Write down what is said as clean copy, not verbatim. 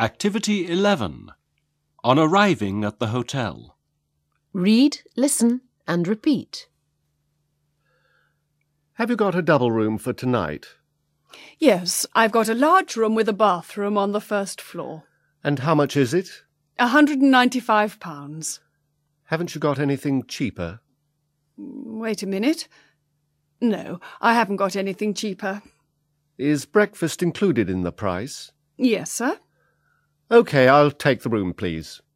Activity 11. On arriving at the hotel. Read, listen and repeat. Have you got a double room for tonight? Yes, I've got a large room with a bathroom on the first floor. And how much is it? £195. Haven't you got anything cheaper? Wait a minute. No, I haven't got anything cheaper. Is breakfast included in the price? Yes, sir. OK, I'll take the room, please.